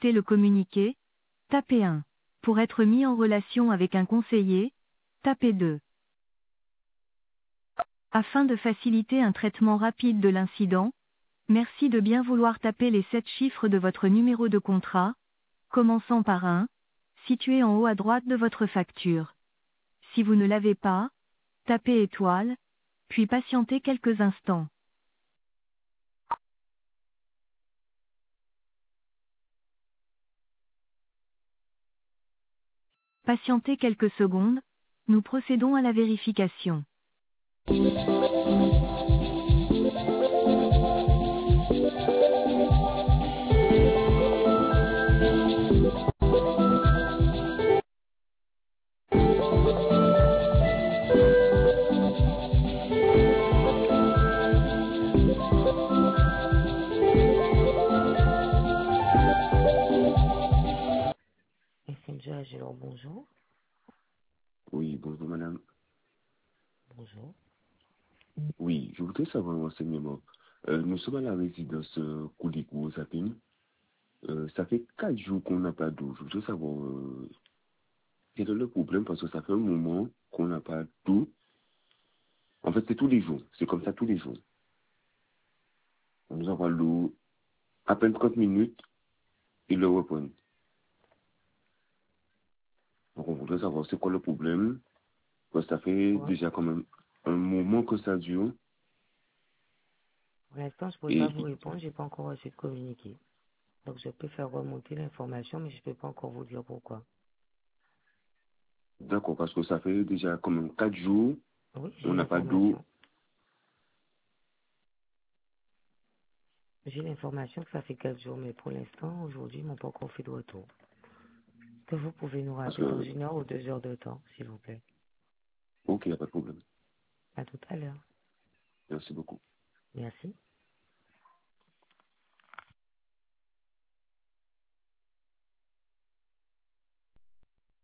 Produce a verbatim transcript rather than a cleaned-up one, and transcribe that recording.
écouter le communiqué, tapez un. Pour être mis en relation avec un conseiller, tapez deux. Afin de faciliter un traitement rapide de l'incident, merci de bien vouloir taper les sept chiffres de votre numéro de contrat, commençant par un, situé en haut à droite de votre facture. Si vous ne l'avez pas, tapez étoile, puis patientez quelques instants. Patientez quelques secondes, nous procédons à la vérification. Messenger Agilor, bonjour. Oui, bonjour madame. Bonjour. Oui, je voudrais savoir un renseignement. Euh, nous sommes à la résidence euh, Koulikou aux Sapines. Euh, ça fait quatre jours qu'on n'a pas d'eau. Je voudrais savoir euh, quel est le problème parce que ça fait un moment qu'on n'a pas d'eau. En fait, c'est tous les jours. C'est comme ça tous les jours. On nous envoie l'eau à peine trente minutes et le reprend. Donc on voudrait savoir c'est quoi le problème. Parce que ça fait Ouais. déjà quand même un moment que ça dure. Pour l'instant, je ne pourrais pas Et vous répondre, j'ai pas encore reçu de communiqué. Donc je peux faire remonter l'information, mais je ne peux pas encore vous dire pourquoi. d'accord, parce que ça fait déjà quand même quatre jours, Oui, on j'ai n'a pas d'eau. l'information. J'ai l'information que ça fait quatre jours, mais pour l'instant, aujourd'hui, ils m'ont pas encore fait de retour. Est-ce que vous pouvez nous Parce rappeler dans que, une heure ou deux heures de temps, s'il vous plaît? ok, il n'y a pas de problème. À tout à l'heure. Merci beaucoup. Merci.